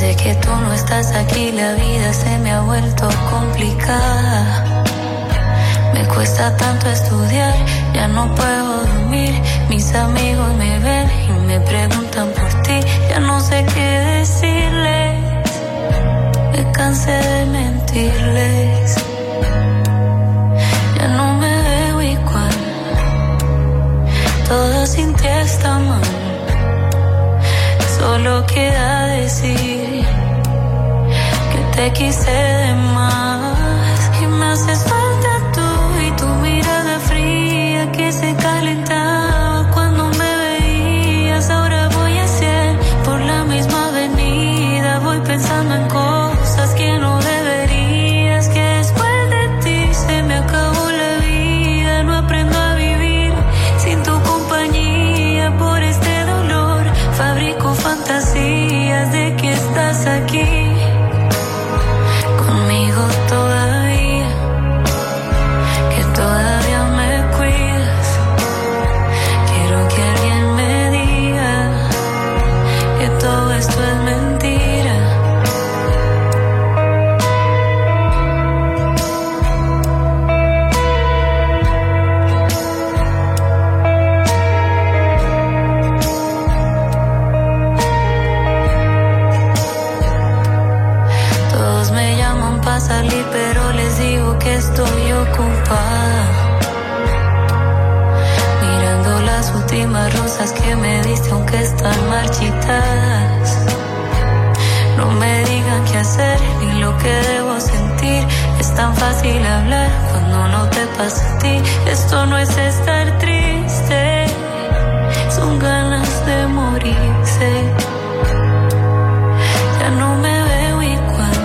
que tú no estás aquí, la vida se me ha vuelto complicada. Me cuesta tanto estudiar, ya no puedo dormir. Mis amigos me ven y me preguntan por ti. Ya no sé qué decirles, me cansé de mentirles. Ya no me veo igual, todo sin ti está mal. Solo queda decir que te quise de más. Y me haces falta tú y tu mirada fría que se calentaba cuando me veías. Ahora voy a 100 por la misma avenida. Voy pensando en cosas que no deberías. Que después de ti se me acabó la vida. No aprendo a vivir sin tu compañía. Por este dolor fabrico fantasías de que estás aquí conmigo todavía, que todavía me cuidas. Quiero que alguien me diga que todo esto es mentira. Todos me llaman para salir, pero les digo que estoy ocupada, mirando las últimas rosas que me diste, aunque están marchitadas. No me digan qué hacer ni lo que debo sentir. Es tan fácil hablar cuando no te pasa a ti. Esto no es estar triste, son ganas de morirse. Ya no me veo igual,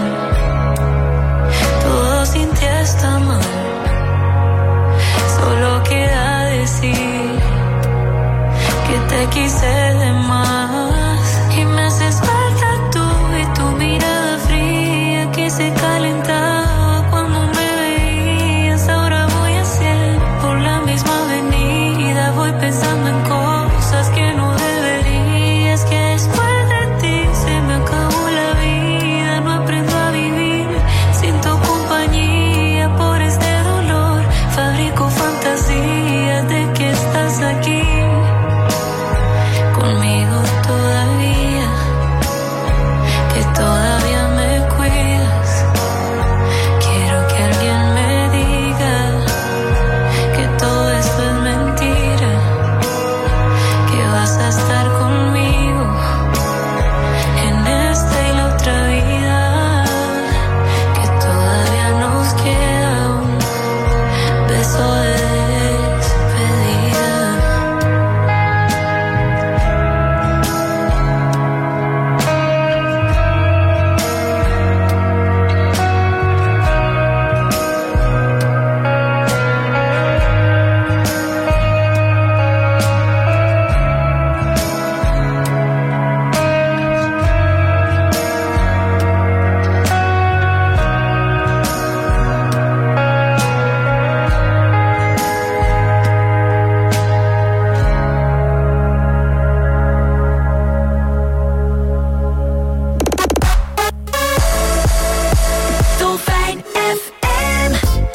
todo sin ti está mal. Solo queda decir que te quise de más. Y me haces falta tú y tu mirada fría que se calentaba cuando me veías. Ahora voy a 100 por la misma avenida. Voy pensando en cosas que no deberías. Que después de ti se me acabó la vida. No aprendo a vivir sin tu compañía. Por este dolor fabrico fantasías de que estás aquí conmigo todavía, que todavía me cuidas. Quiero que alguien me diga que todo esto es mentira, que vas a estar conmigo en esta y la otra vida, que todavía nos queda un beso de despedida. Dolfijn FM.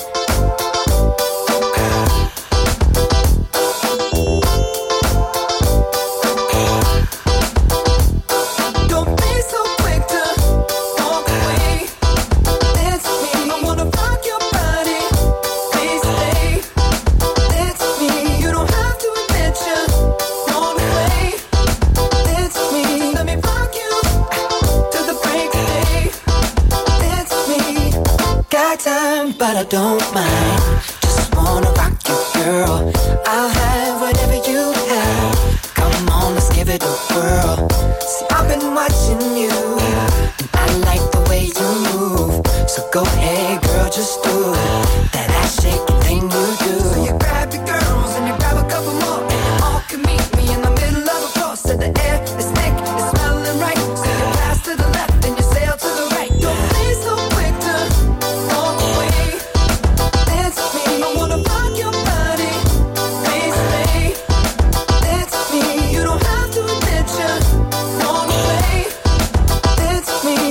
Don't be so quick to walk away. It's me. I wanna rock your body. Please stay. It's me. You don't have to admit you're on the way. It's me. Let me rock you to the break of day. It's me. Got time, but I don't mind. Just wanna rock you, girl. I'll have whatever you have. Come on, let's give it a whirl. See, I've been watching you, and I like the way you move. So go ahead, girl, just do that ass shaking thing you do. So you grab your girls and you grab a couple more, and you all can meet me in the middle of the floor. So the air is thick, it's smelling right. So you pass to the left and you sail to the right. Don't be so quick to walk away. It's me. I wanna rock your body. Please stay. It's me. You don't have to admit you're on the way. It's me.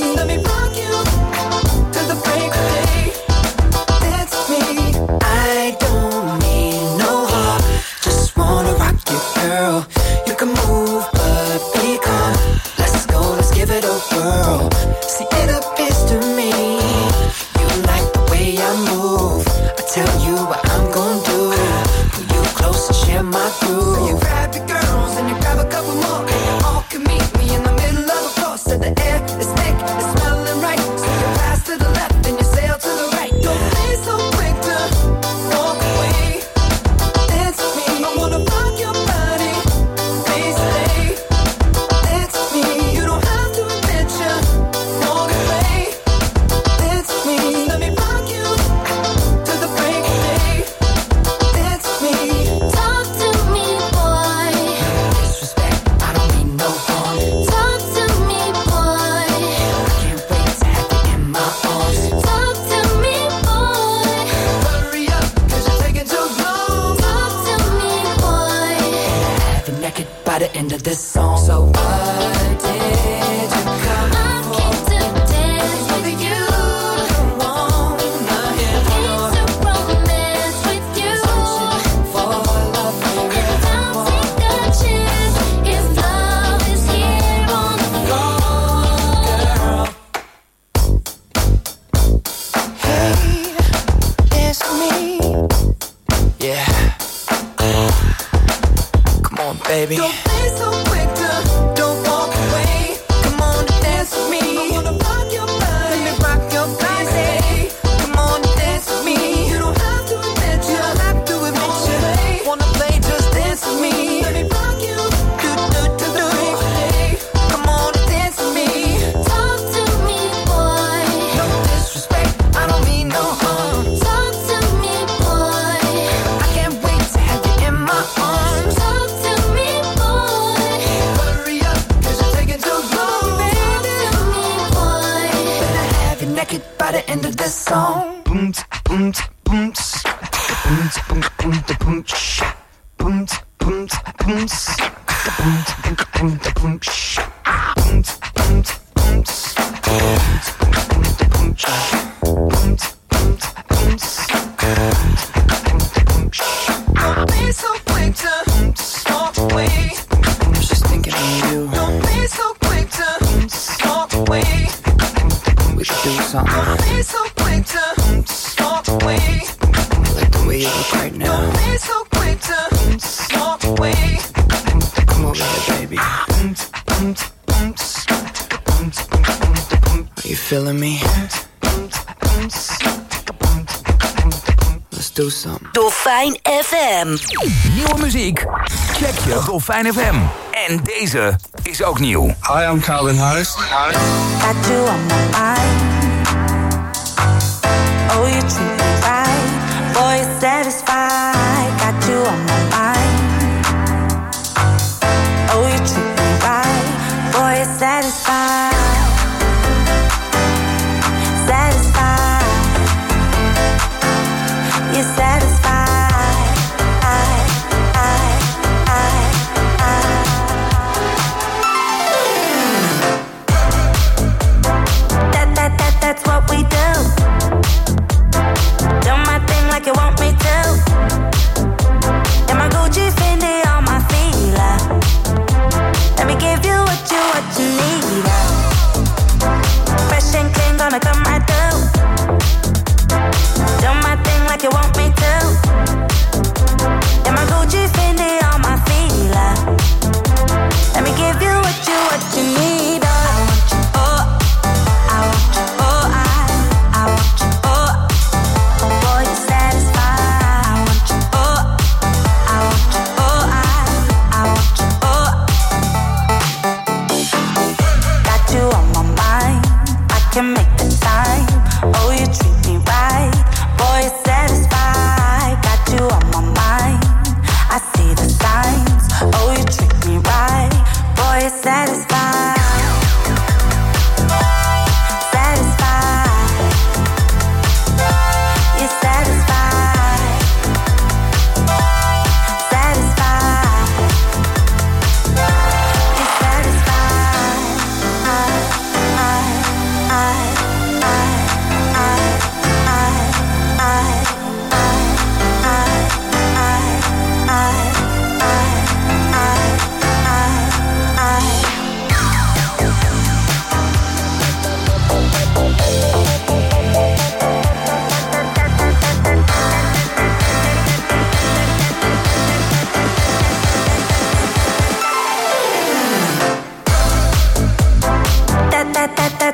the world. See, it appears to me you like the way I move. I tell you what I'm gonna do. Pull you close and share my groove. So you grab your girls and you grab a couple more, and you all can meet me in the middle of the floor. So the air is thick, it's smelling right. So you pass to the left and you sail to the right. Don't be so quick to walk away. Dance with me, I wanna rock your body. Please stay. Dance with me, you don't have to admit you wanna play. Dance with me, let me rock you to the break of day. Dance with me. Talk to me, boy. Disrespect, I don't mean no harm. Talk to me, boy. I can't wait to have you in my arms. Talk to me, boy. Hurry up, cause you're taking too long. Talk to me, boy. Have you naked by the end of this song. So what did you come I came to dance with you. wanna hear Came to romance with you. for love? And I'll take a chance if love is here on the floor. Hey, dance with me. Yeah. Come on, baby. Don't be so quick to don't walk away. Come on and dance with me. I wanna rock your body. Let me rock your body. Come on and dance with me. You don't have to admit you. Don't have to admit you. Wanna play, just dance with me. Let me rock you. Do do do do. Come on and dance with me. Talk to me, boy. No disrespect, I don't mean no harm. Talk to me, boy. I can't wait to have you in my arms. Talk to me, boy. Hurry up, cause you're taking too long, baby. Talk to me, boy. Better have you naked by the end of this song. Boom, boom, boom, boom, boom, boom, boom, boom, boom, boom, Don't be so quick to walk away. I was just thinking of you. Don't be so quick to walk away. We should do something. Don't be so quick to walk away. I like the way you look right now. Don't be so quick to walk away. Come over here, baby. Are you feeling me? Let's do something. Dolfijn FM. Nieuwe muziek? Check je Dolfijn FM. En deze is ook nieuw. Hi, I'm Calvin Harris. Got you on my mind. Oh, you treat me right. Boy, you're satisfied. Got you on my mind. Oh, you treat me right. Boy, you're satisfied. Satisfied. You're satisfied. That's what we do. Do my thing like you want me to. And my Gucci Fendi on my feet. Let me give you what you need. Fresh and clean, gonna come right through. Do my thing like you want me to. And my Gucci Fendi on my feet. Let me give you what you need. I want you, oh, I want you, oh. Boy, you're satisfied. I want you, oh, I want you, oh, I want you, oh. Got you on my mind. I can make the time. Oh, you treat me right. Boy, you're satisfied. Got you on my mind. I see the signs. Oh, you treat me right. Boy, you're satisfied.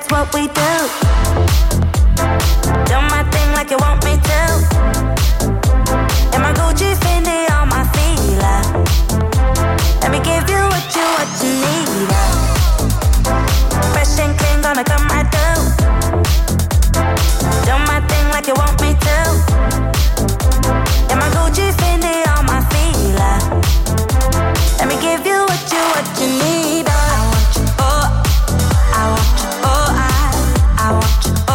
that's what we do. Do my thing like you want me to. And my Gucci Fendi on my feet. Let me give you what you need. Fresh and clean, gonna come right through. Do my thing like you want me to. And my Gucci Fendi on my feet. Let me give you what you need. I want you, oh, I want you, oh, I want you, oh.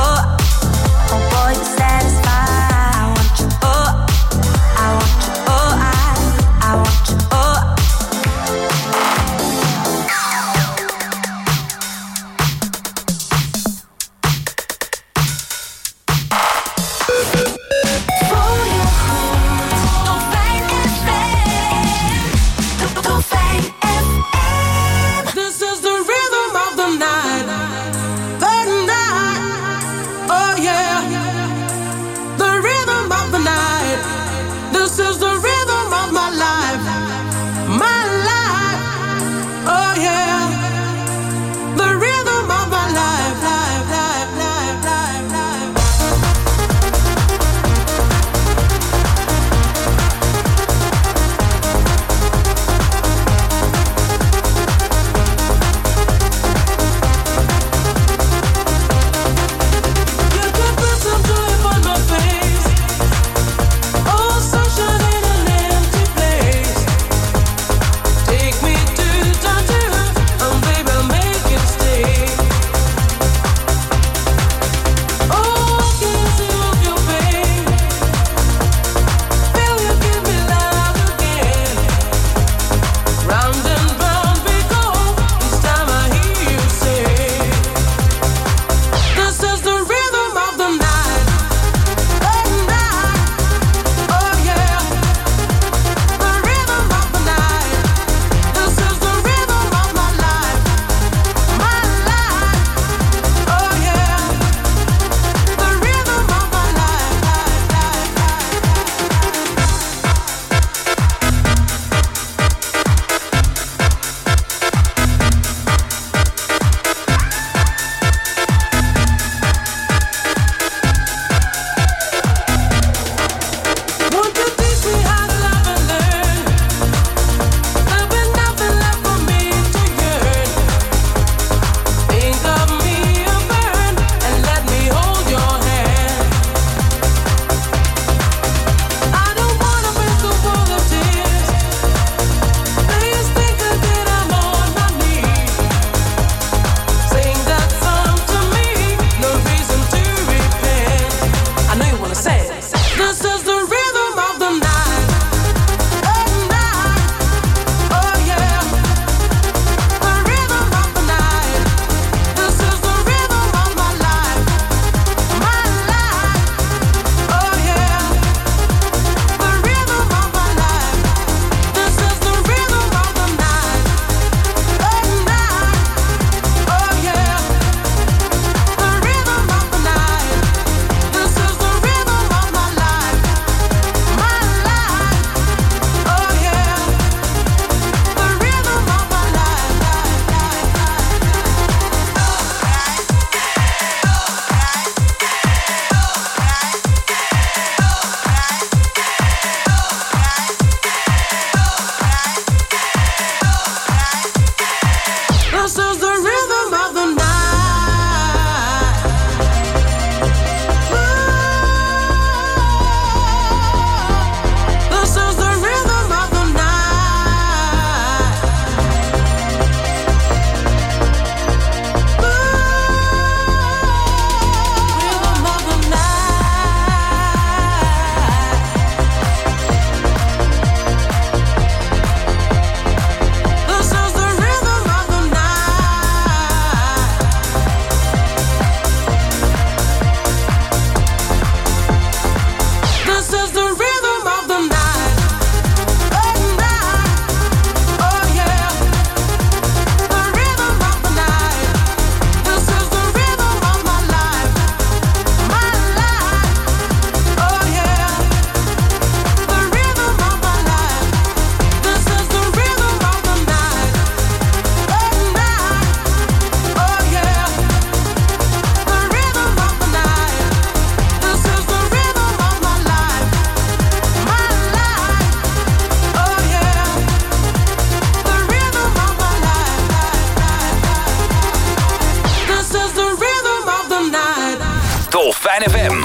Dolfijn FM.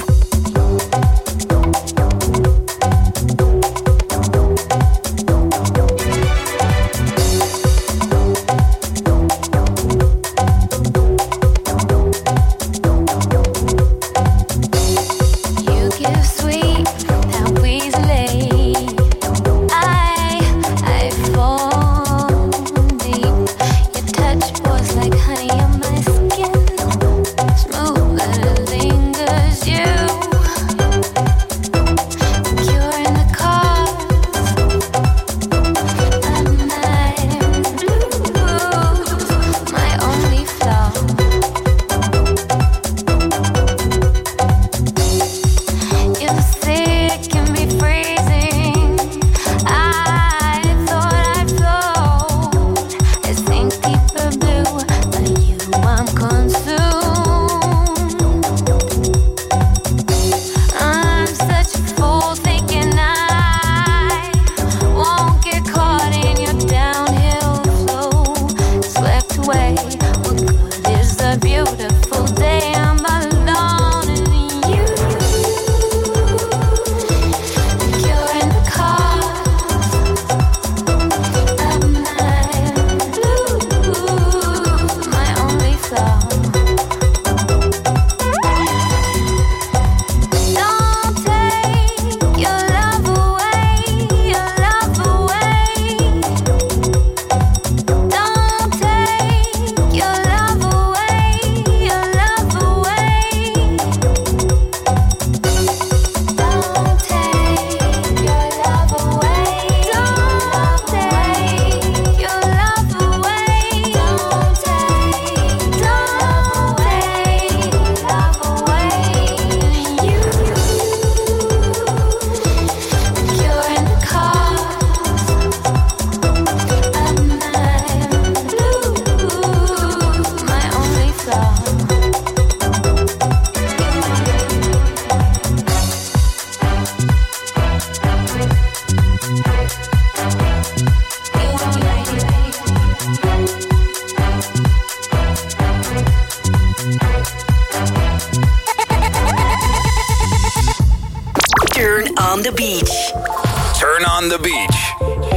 Turn on the beach.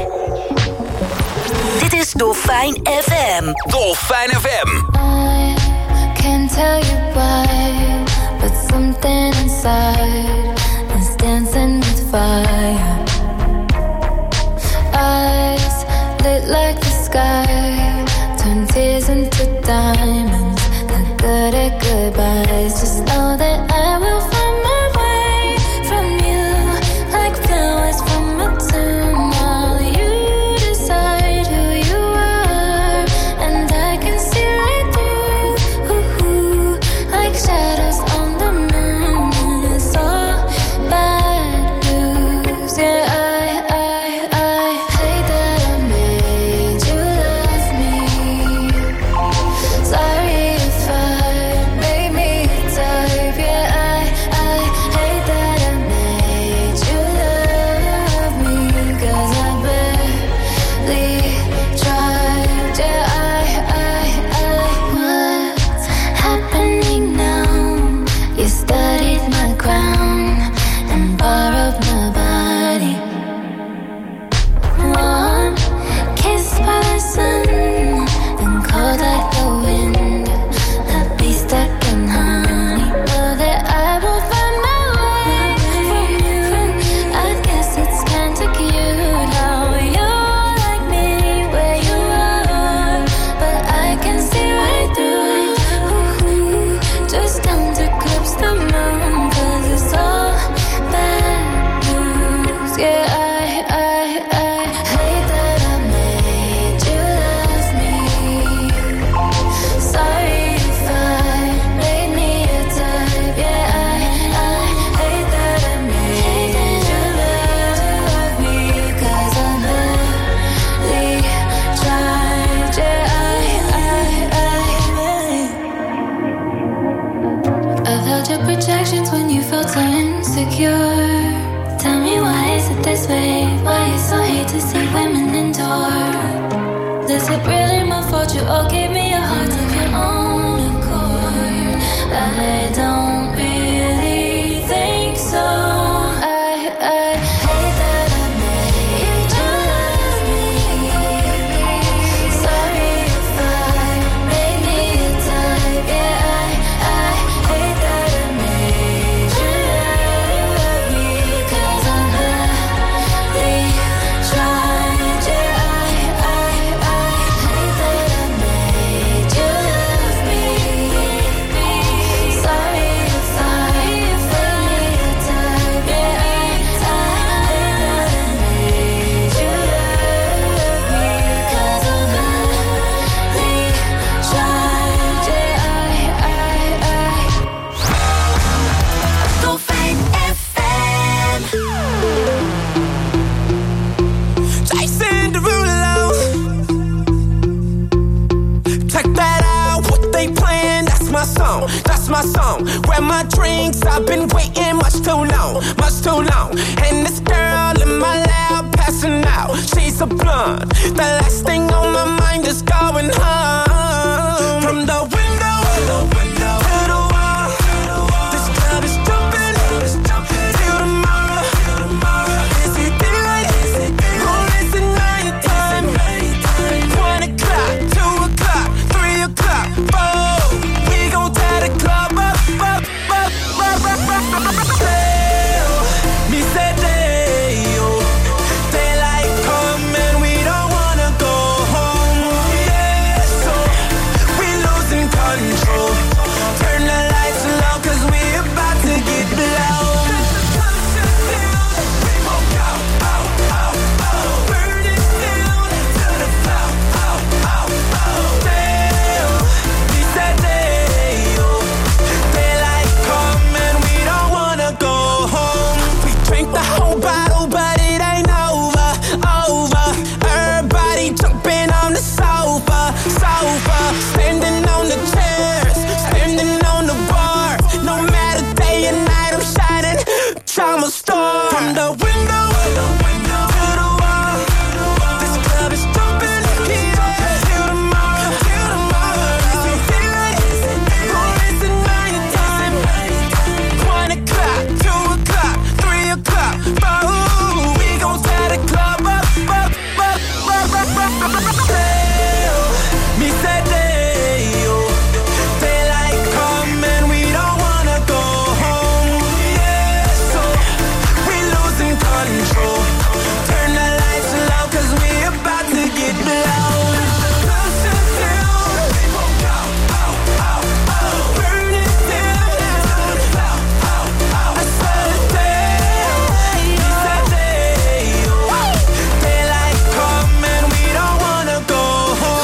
Dit is Dolfijn FM. Dolfijn FM. I can't tell you why, but something inside is dancing with fire. Eyes lit like the sky, turn tears into diamonds. Not good at goodbyes. Just know that I will find my way from you, like flowers from a tomb. While you decide who you are, and I can see right through, like shadows on the moon. It's all bad news. Yeah, I hate that I made you love me. Sorry if I made me a type. Yeah, I hate that I made you love me, 'cause I barely tried. Yeah, what's happening now? You studied my crown and borrowed my body. Warm kiss by the sun and cold like the wind. I'll be stuck in honey. Know that I will find my way from you. I guess it's kinda cute how you're like me where you are, but I can see right through it. Just come to eclipse the moon, 'cause it's all bad news. Yeah, I hate that I made you love me. Sorry if I made me a type. Yeah, I hate that I made you love me, 'cause I barely tried. Yeah, I've held your projections when you felt so insecure. Tell me, why is it this way? Why you so hate to see women endure? Is it really my fault you all gave me your hearts of your own accord? I don't believe song, that's my song. Grab my drinks, I've been waiting much too long. And this girl in my lap passing out, she's a blonde. The last thing on my mind is going home. From the window to the wall, this club is jumping till tomorrow. Is it daylight or is it nighttime? 1 o'clock, 2 o'clock, 3 o'clock, 4. We gon' tear the club up. Me said daylight come and we don't wanna go home. Yeah, so we losing control. Turn the lights low 'cause we about to get blown. Burn it down to the floor. We said daylight come and we don't wanna go home. We drink the whole bottle, but it ain't over. Everybody jumping on the sofa. Standing on the chairs, standing on the bar. No matter day and night, I'm shining. I'm a star. From the window to the wall, this club is jumping till tomorrow. Is it daylight or is it nighttime? 1 o'clock, 2 o'clock, 3 o'clock, 4. We gon' tear the club up. Me said daylight come and we don't wanna go home. Yeah, so we losing control. Turn the lights low 'cause we about to get blown. Burn it down. I said daylight come and we don't wanna go home.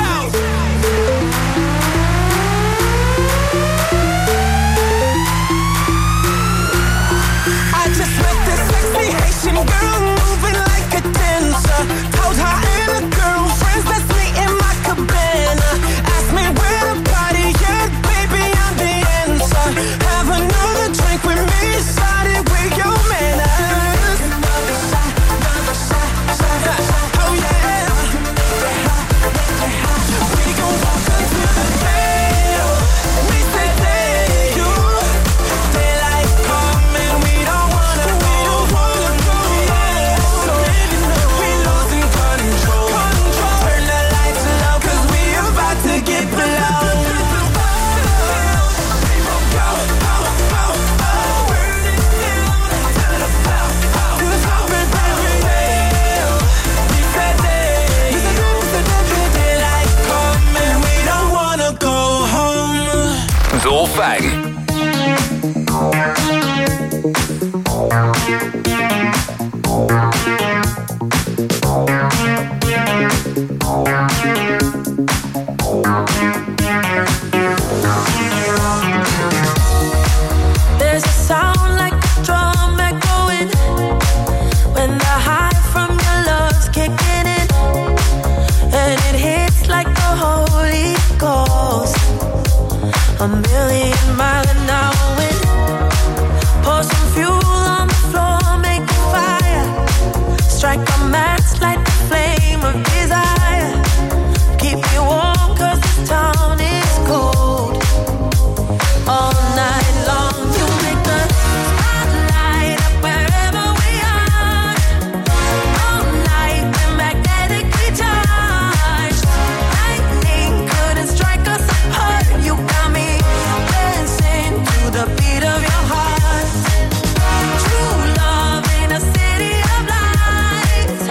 I just met this sexy Haitian girl moving like a dancer. Told her and her girlfriends let's meet in my cabana. Asked me where the party at, baby I'm the answer. Have another drink with me, started with your manners. Another shot. Oh yeah. We gon' walk until the day. We say daylight come and we don't wanna go. Yeah, so we losing control. Turn the lights low 'cause we about to get blown. Burn it down to the floor. 'Cause I've been every day. We said daylight come and we don't wanna go home. Dolfijn. There's a sound like a drum echoing when the high from your love's kicking in, and it hits like the Holy Ghost. A million mile an hour wind. Pour some fuel on the floor, make a fire. Strike a match, light the flame of desire. Keep me warm 'cause this town is cold. All night long, you make the spotlight up wherever we are. All night, we're magnetically charged. Lightning couldn't strike us apart. You got me dancing to the beat of your heart. True love in a city of lights.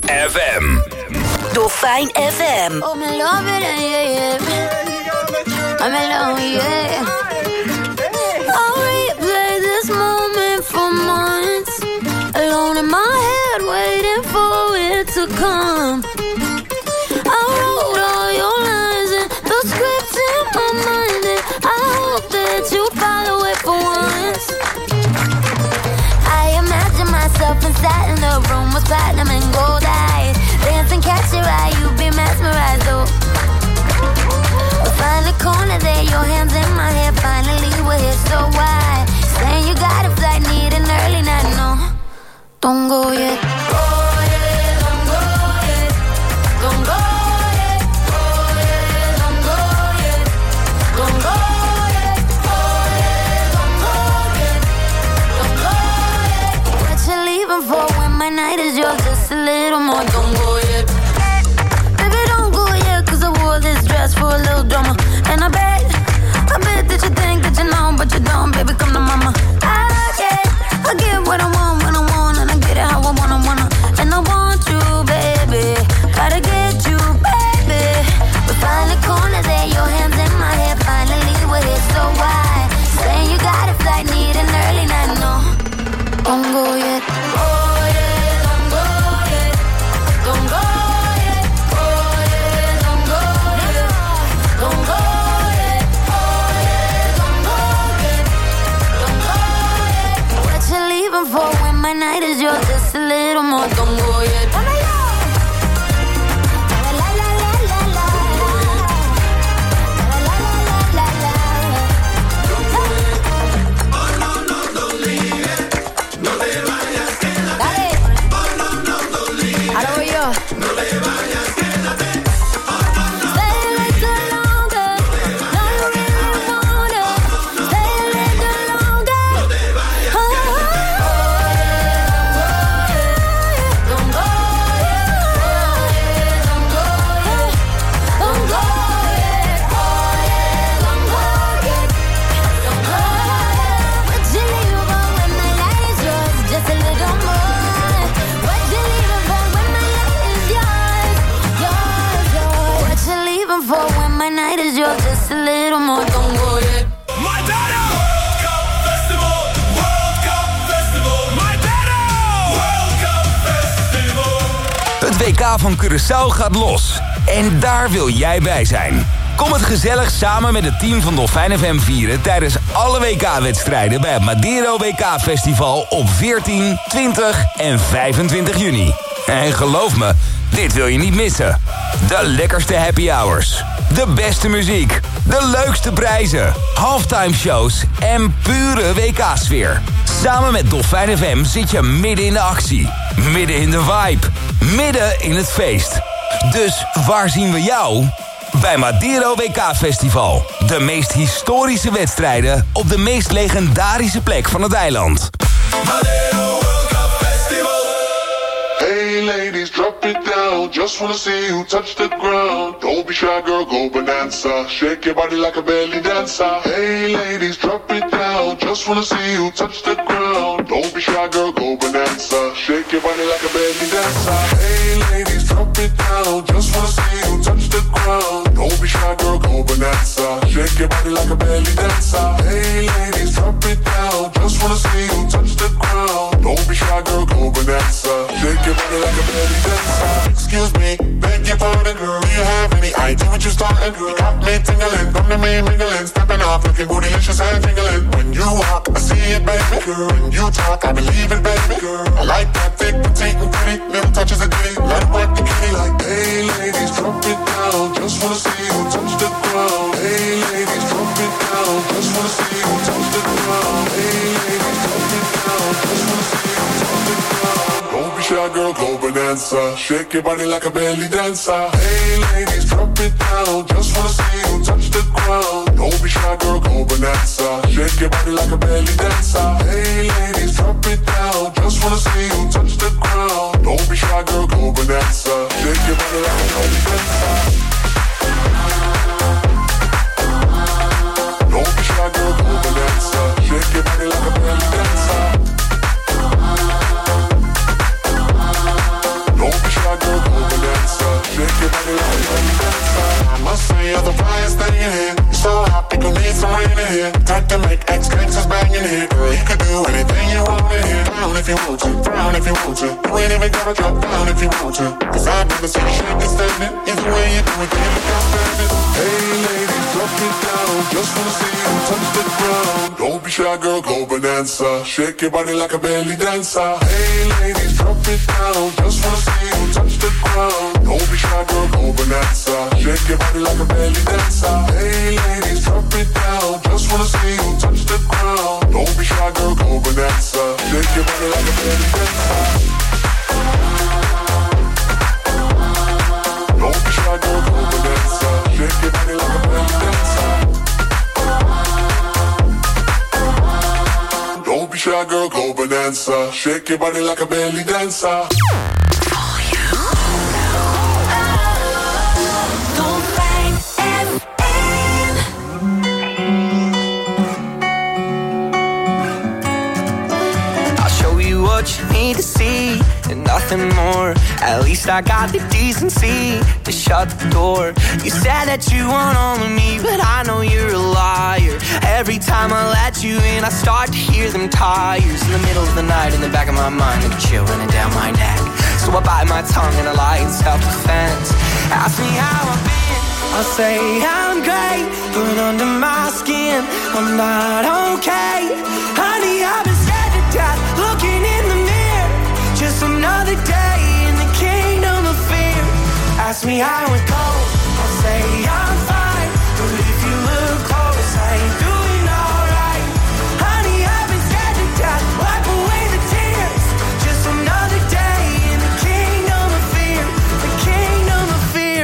FM. Dolfijn FM. Oh, me love it, yeah. I'm alone, yeah. I'll replay this moment for months. Alone in my head, waiting for it to come. I wrote all your lines and the script in my mind, and I hope that you follow it for once. I imagine myself inside in the room with platinum and gold eyes, dancing, catch your eye, you be mesmerized, oh. We'll find a corner there, your hands in my hair, finally we're here, so why? Saying you got a flight, need an early night, no, don't go yet. My night is yours, just a little more. Don't go yet. Baby, don't go yet, cause I wore this dress for a little drama. And I bet that you think that you know, but you don't. Baby, come to mama. I get what I want when I want, and I get it how I wanna. And I want you, baby. Gotta get you, baby. We find a corner there, your hands in my hair. Finally, we're here, so why? Saying you got a flight, need an early night, no. Don't go yet. For when my night is yours, just a little more. Don't go yet. Het WK van Curaçao gaat los. En daar wil jij bij zijn. Kom het gezellig samen met het team van Dolfijn FM vieren tijdens alle WK-wedstrijden bij het Madeiro WK-festival op 14, 20 en 25 juni. En geloof me, dit wil je niet missen. De lekkerste happy hours, de beste muziek, de leukste prijzen, halftime shows en pure WK-sfeer. Samen met Dolfijn FM zit je midden in de actie, midden in de vibe, midden in het feest. Dus waar zien we jou? Bij Madeiro WK-festival. De meest historische wedstrijden op de meest legendarische plek van het eiland. Madeiro World Cup Festival. Hey ladies, drop it down. Just wanna see you touch the ground. Don't be shy, girl, go bonanza. Shake your body like a belly dancer. Hey ladies, drop it down. Just wanna see you touch the ground. Don't be shy, girl, go bonanza. Shake your body like a belly dancer. Hey ladies, drop it down. Just wanna see you touch the ground. Don't be shy, girl, go bonanza. Shake your body like a belly dancer. Hey ladies, drop it down. Just wanna see you touch the ground. Don't be shy, girl, go bonanza. Shake your body like a belly dancer. Excuse me, beg your pardon, girl. Do you have any idea what you're starting, girl? Got me tingling, come to me mingling, stepping off, looking bootylicious and tingling. When you walk, I see it, baby, girl. When you talk, I believe it, baby, girl. I like that thick, petite, and pretty, little touches of ditty. Let it work the kitty like, hey ladies, drop it down. Just wanna see you touch the ground. Hey ladies, drop it down. Just wanna see you touch the ground. Hey ladies, drop it down. Just wanna see you touch the ground. Don't be shy, girl, go bonanza. Shake your body like a belly dancer. Hey ladies, drop it down. Just wanna see you touch the ground. Don't be shy, girl, go bonanza. Shake your body like a belly dancer. Hey ladies, drop it down. Just wanna see you touch the ground. Don't be shy, girl, go bonanza. Shake your body like a belly dancer. Don't be shy, girl, go bonanza. Shake your body like a belly dancer. Don't be shy, girl. body like a belly dancer. I must say you're the flyest thing in here. You're so hot, people need some rain in here. Type to make ex-gangsters bang in here. Girl, you could do anything you want in here. Down if you want to, down if you want to. You ain't even gotta drop down if you want to. Cause I'd never see you shaking standing. Either way you do it, damn it, can't stand it. Hey ladies, drop it down. Just wanna see you touch the ground. Don't be shy, girl, go bonanza. Shake your body like a belly dancer. Hey ladies, drop it down. Just wanna see you touch the ground. Don't be shy, girl, go bonanza. Shake your body like a belly dancer. Hey ladies, drop it down. Just wanna see you touch the ground. Don't be shy, girl, go bonanza. Shake your body like a belly dancer. Don't be shy, girl, go bonanza. Shake your body like a belly dancer. Don't be shy, girl, go bonanza. Shake your body like a belly dancer. What you need to see and nothing more. At least I got the decency to shut the door. You said that you want all of me, but I know you're a liar. Every time I let you in, I start to hear them tires in the middle of the night. In the back of my mind, like a chill running down my neck. So I bite my tongue and I lie in self-defense. Ask me how I've been, I'll say I'm great, but under my skin I'm not okay. Honey, I've been scared to death, looking in the mirror. Just another day in the kingdom of fear. Ask me how it goes, I'll say I'm fine. But if you look close, I ain't doing alright. Honey, I've been scared to death, wipe away the tears. Just another day in the kingdom of fear. The kingdom of fear.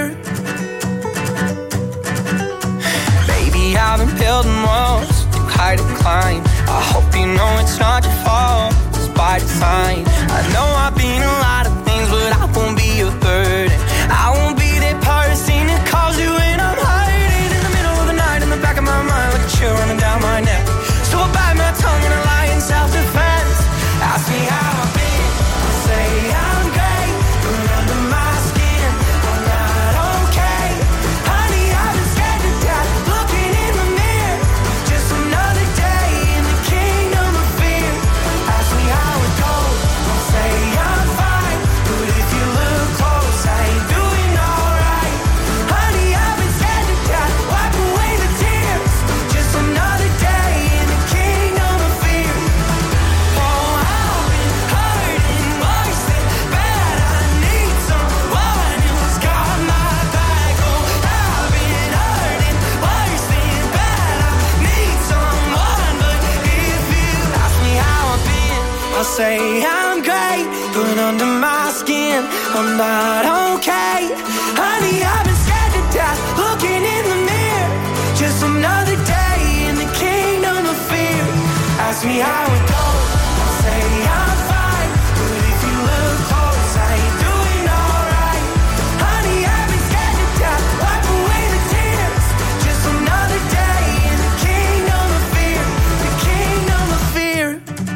Baby, I've been building walls too high to climb. I hope you know it's not your fault, it's by design. I know I've been a lot of things, but I won't be a burden. I won't be that person that calls you when I'm hurting. In the middle of the night, in the back of my mind, like a chill running down my neck. So I bite my tongue and I lie in self-defense. Ask me how I've been, I'll say I'm great, but under my skin I'm not okay. Honey, I've been scared to death, looking in the mirror. Just another day in the kingdom of fear. Ask me how it goes, I'll say I'm fine. But if you look close, I ain't doing alright. Honey, I've been scared to death, wipe away the tears. Just another day in the kingdom of fear. Oh, I've been hurting worse than bad. I need someone who's got my back. Oh, I've been hurting worse than bad. I need someone, but if you ask me how I've been, I'll say I'm great, but under my skin I'm not okay. Honey, I've been scared to death, looking in the mirror. Just another day in the kingdom of fear. Ask me how it goes, I'll say I'm fine. But if you look close, I ain't doing alright. Honey, I've been scared to death, wipe away the tears. Just another day in the kingdom of fear. The kingdom of fear.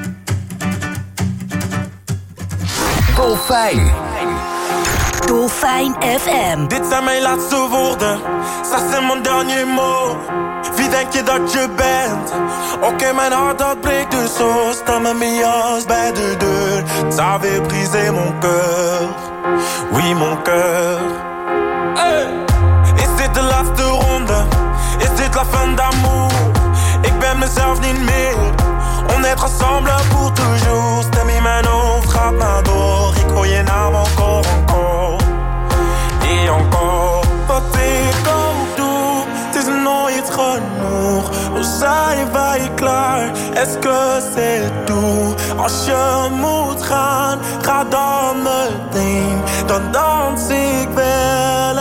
Dolfijn. Dolfijn FM. Dit zijn mijn laatste woorden, ça c'est mon dernier mot. Wie denk je dat je bent? Oké, mijn hart dat breekt dus zo. Sta met mijn jas bij de deur. T'avais brisé mon cœur, oui mon cœur. Hey. Is dit de laatste ronde? Is dit la fin d'amour? Ik ben mezelf niet meer. On est ensemble pour toujours. Stem in mijn hoofd gaat maar door. Ik hoor je naam encore, encore. Et encore. Wat ik ook doe, het is nooit genoeg. We zijn wij klaar, est-ce que c'est tout? Als je moet gaan, ga dan meteen. Dan dans ik wel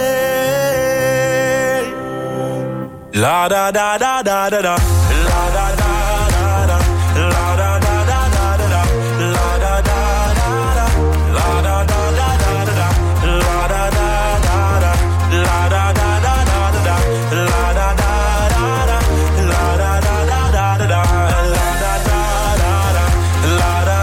alleen. La da da da da da da. La da da.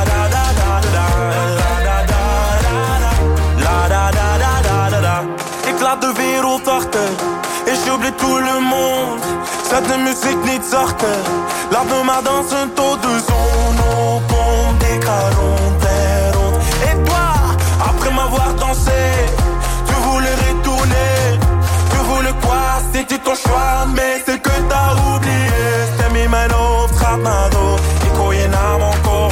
Ik laat de wereld achter. Et j'oublie tout le monde. Zet de muziek niet zachter. Laat me maar dansen tot de zon opkomt. Des carottes rondes. Et toi, après m'avoir dansé, tu voulais retourner. Tu voulais quoi, c'était ton choix, mais c'est que t'as oublié. Stem in mijn hoofd gaat naar door. Ik hoor je naam encore.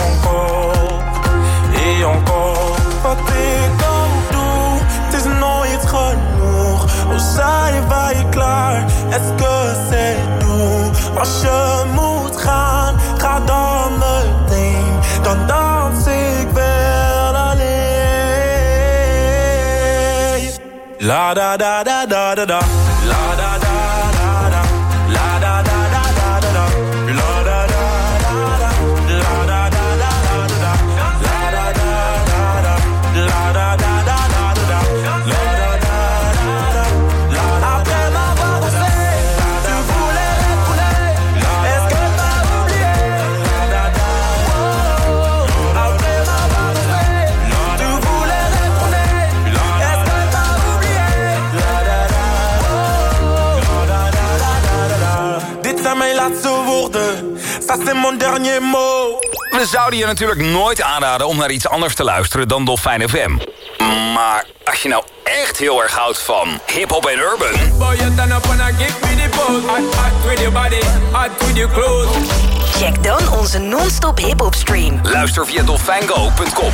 Et encore. Wat ik ook doe, het is nooit genoeg. Hoe zijn je klaar? Est-ce que c'est doux? Als je moet gaan, ga dan meteen. Dan dans ik wel alleen. La da da da da da da. La da da da da. La da da da da da da. La da da da da. La da da da da da. La da da da da. La da da da da da. La da da da da. Après m'avoir dansé, tu voulais retourner. Est-ce que t'as oublié? Après m'avoir dansé, tu voulais retourner. Est-ce que t'as oublié? Dit zijn mijn laatste woorden. Ça c'est mon dernier mot. We zouden je natuurlijk nooit aanraden om naar iets anders te luisteren dan Dolfijn FM. Maar als je nou echt heel erg houdt van hip-hop en urban... Check dan onze non-stop hip-hop stream. Luister via dolfijngo.com.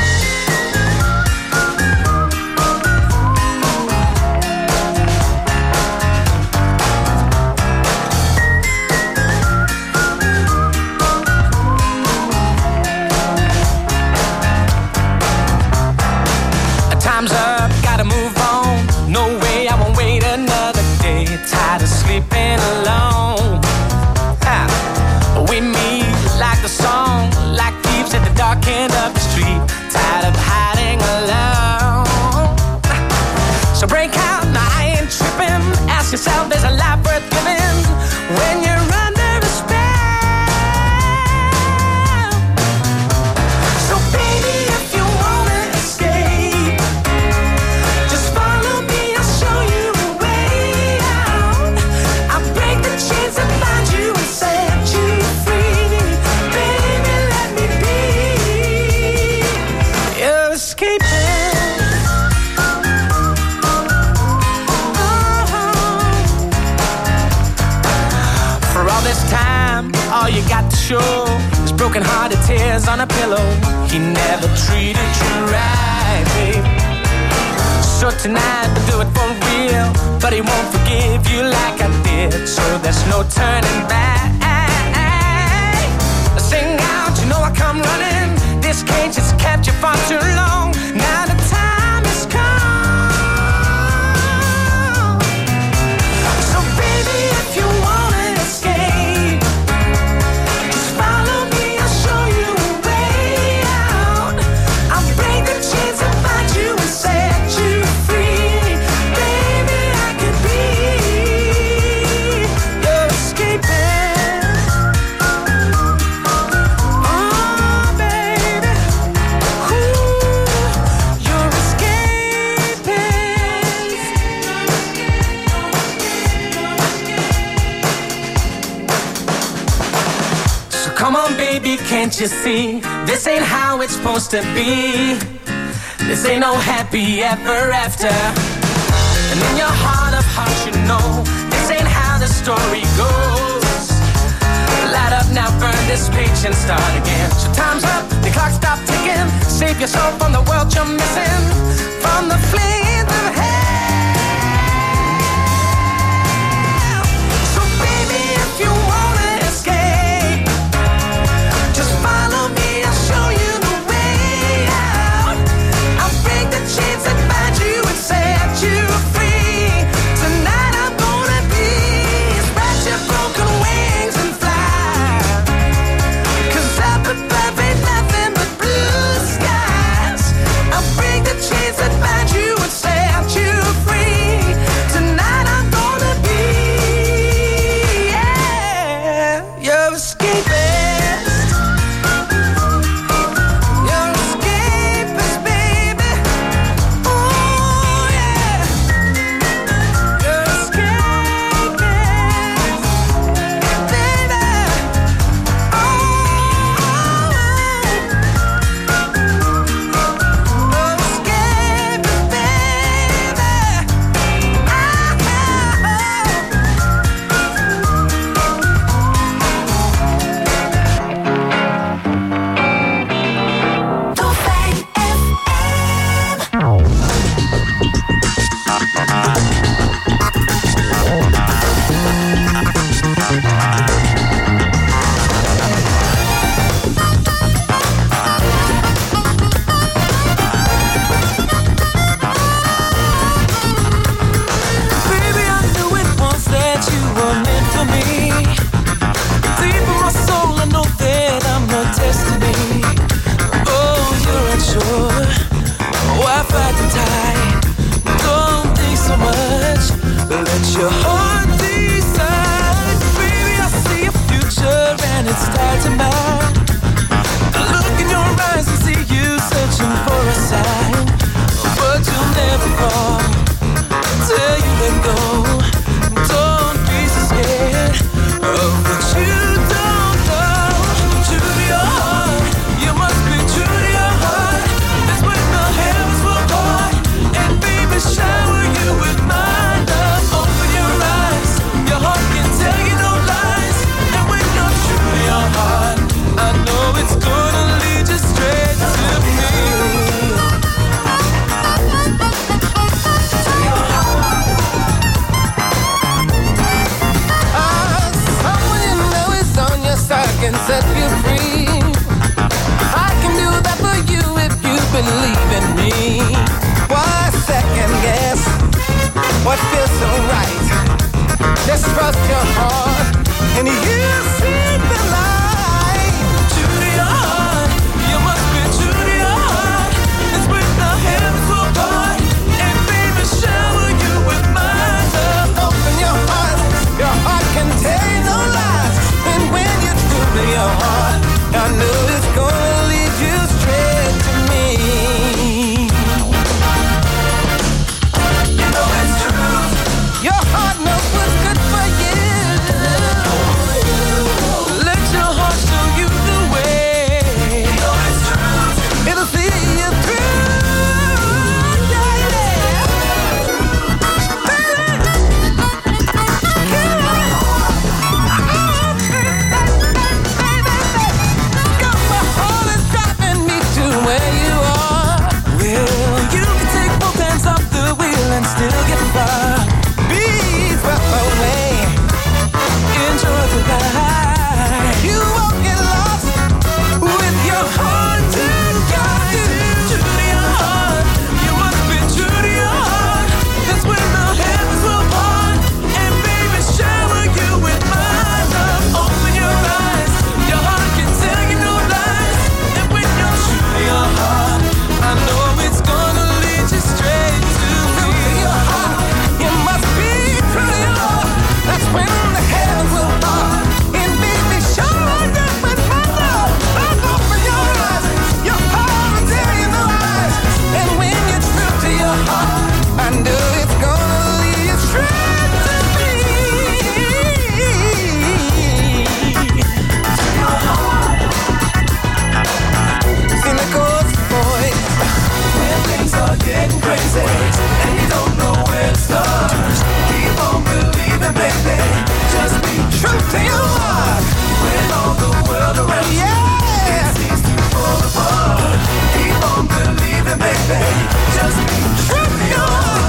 Time's up, gotta move on. No way, I won't wait another day. Tired of sleeping alone. We meet like the song, like thieves at the dark end of the street. Tired of hiding alone. So break out, now I ain't tripping. Ask yourself, there's a life worth living when you're under a spell. So baby, if you wanna escape, just follow me, I'll show you a way out. I'll break the chains and bind you and set you free. Baby, let me be. You're escaping. For all this time, all you got to show is broken-hearted tears on a pillow. He never treated you right, babe. So tonight we'll do it for real, but he won't forgive you like I did. So there's no turning back. Sing out, you know I come running. This cage has kept you far too long. Now the time has come. So baby, if you wanna escape, just follow me, I'll show you a way out. I'll break the chains and bind you and set you free. Baby, I could be. You're escaping. Oh, baby. Ooh, you're escaping. So come on, baby, can't you see? This ain't how it's supposed to be. This ain't no happy ever after. And in your heart of hearts, you know this ain't how the story goes. Light up now, burn this page and start again. So time's up, the clock stopped ticking. Save yourself from the world you're missing, from the flames of hell. So baby, if you wanna escape, just follow me, I'll show you the way out. I'll break the chains that bind you and set you free. Tonight I'm gonna be, spread your broken wings and fly. 'Cause up above ain't nothing but blue skies. I'll break the chains that bind you and set you your heart decides. Baby, I see a future and it's tied to mine. I look in your eyes and see you searching for a sign, but you'll never fall till you let go. Don't be so scared of what you don't know. True to your heart, you must be true to your heart. That's when the heavens will part and baby shower you with my love. Open your eyes, your heart can tell you no lies. And when you're true to your heart, I know it's gonna lead you straight to me. Someone you know is on your side can set you free. I can do that for you if you believe in me. Why second guess what feels so right? Just trust your heart and you'll see the light. True to your heart, you must be true to your heart. It's when the heavens will part and baby shower you with my love. Open your heart can tell you no lies. And when you're true to your heart, I know it's gonna lead you straight to me. You know it's true. Your heart knows what's good for you. Let your heart show you the way. You know it's true. It'll see you through. Still get far. Be far away. Enjoy the ride. You won't get lost with your heart to guide. True to your heart, you must be true to your heart. That's when the heavens will part and baby shower you with my love. Open your eyes, your heart can tell you no lies. And when you're true to your heart, I know it's gonna lead you straight to me. You must be true to your heart. That's when the heavens will part and baby shower you with my love. Open your eyes, your heart will tell you no lies. And when you're true to your heart, I know it's gonna lead you straight to me. To your heart. Sing the chorus, boys. When things are getting crazy and you don't know where to start, keep on believing, baby. Just be true to your heart. When all the world around you it seems to fall apart, keep on believing, baby. Just be true to your heart.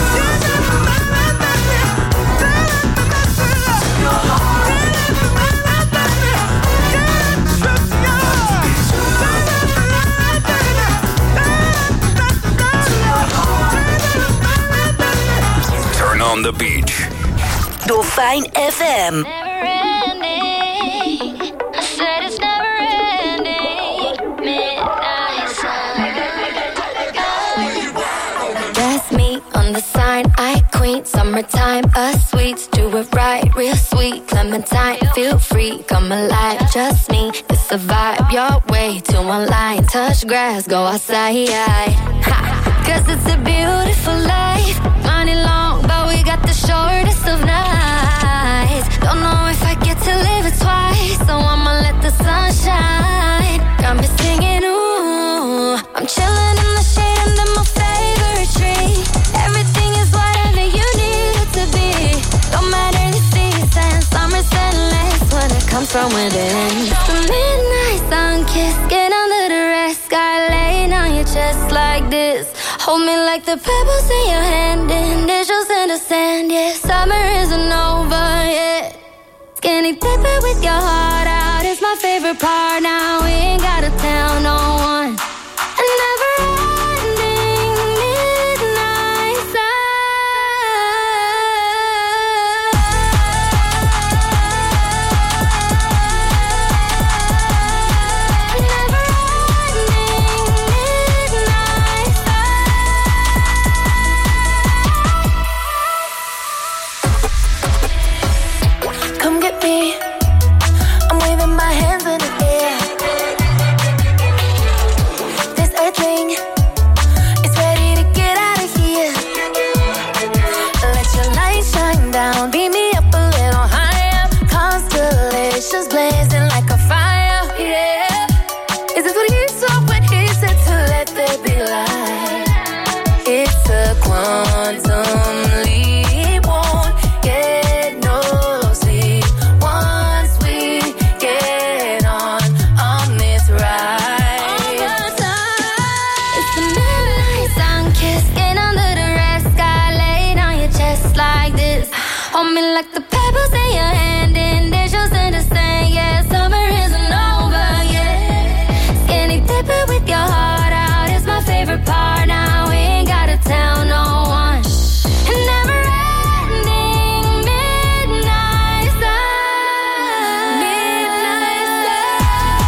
Turn on the beach. Dolfijn FM. Never ending. I said it's never ending. Midnight sun. That's me on the sign. I queen. Summertime, us sweets. Do it right, real sweet. Clementine, feel free. Come alive, just me. It's a vibe, your way to one line. Touch grass, go outside. Ha. Cause it's a beautiful life. Money long, but we got the shortest of nights. Don't know if I get to live it twice, so I'ma let the sun shine. Got me singing, ooh. I'm chilling in the shade under my favorite tree. Everything is whatever you need it to be. Don't matter the season, summer's endless when it comes from within. It's the midnight sun kiss, get under the rest. Sky laying on your chest like this. Hold me like the pebbles in your hand, initials in the sand, yeah. Summer isn't over yet. Skinny dipping with your heart out is my favorite part. Now we ain't gotta tell no one. A never-ending midnight sun. Never-ending midnight sun. like this. Hold me like the pebbles in your hand, and there's yours in the sand. Yeah, summer isn't over yet. Skinny dipping with your heart out is my favorite part. Now we ain't gotta tell no one. And never ending midnight sun. Midnight sun.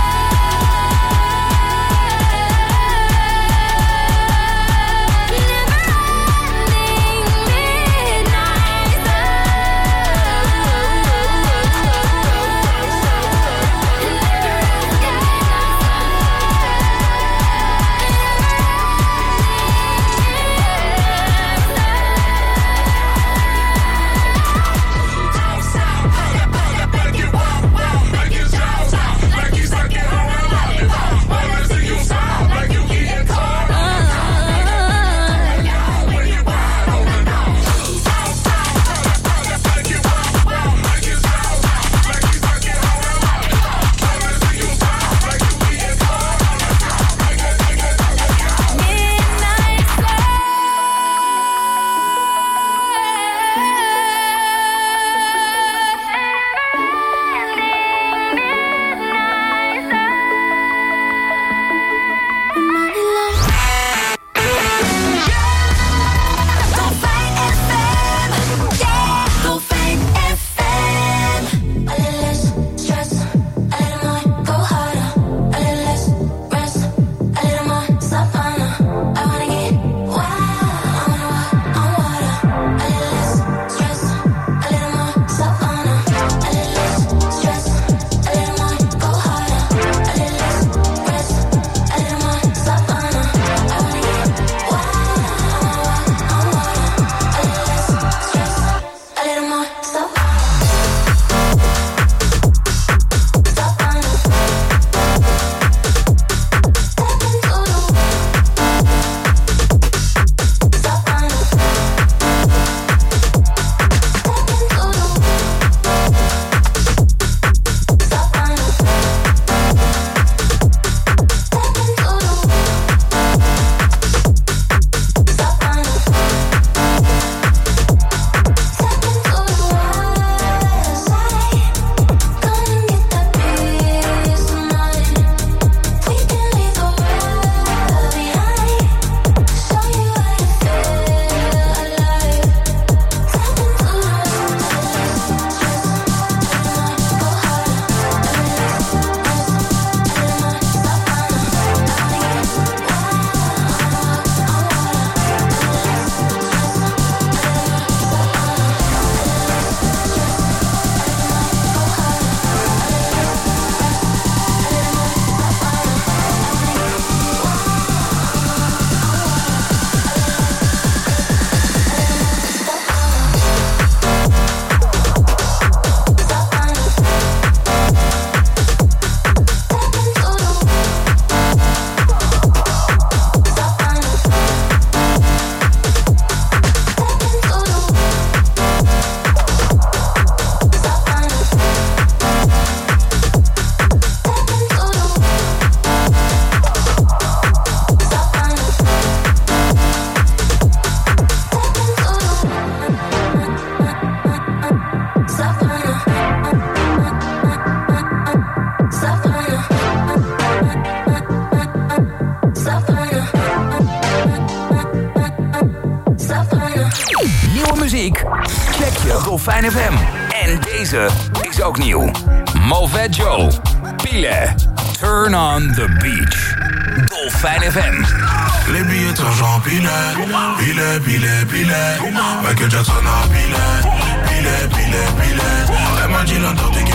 Dolfijn FM. En deze is ook nieuw. Mauvet Joe, Pile, Turn on the Beach. Dolfijn FM. Les billets d'argent pile, pile, pile, pile. Michael Jackson a pile, pile, pile, pile. Elle m'a dit l'entente qu'il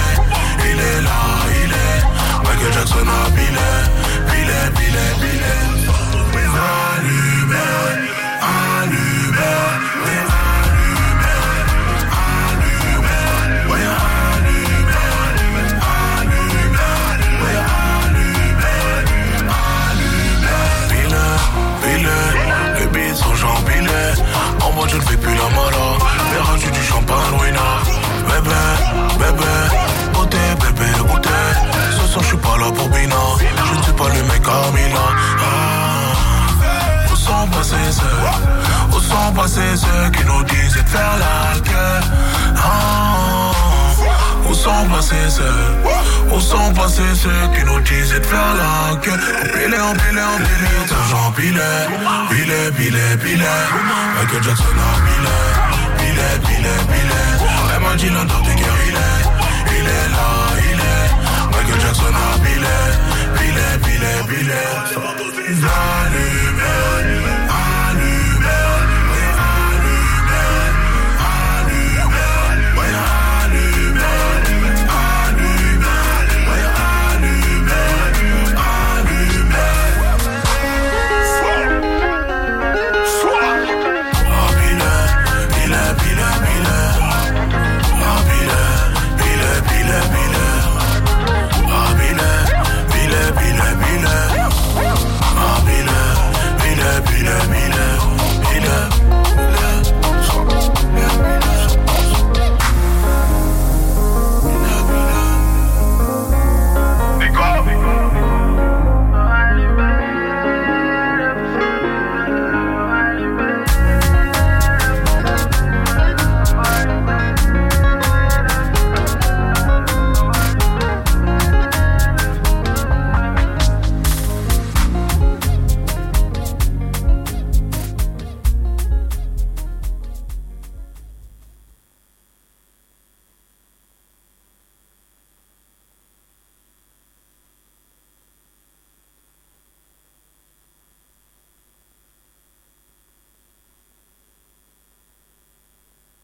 il est là, il est. Michael Jackson a pile, pile, pile, pile. Allumé, allumé, oui, allumé, allumé, oui, allumé, allumé, oui, allumé, allumé. Pile, pile, les beats sont j'empilés. En mode je ne fais plus la mala. Mais rajoute du champagne, Wina. Bébé, bébé, goûtez, bébé, goûtez. Ce soir je suis pas là pour Bina. Je ne suis pas le mec à Milan. sont passés ceux, où sont passés ceux qui nous disaient de faire la queue. Empilé, t'as genre pilé. Michael Jackson a pilé.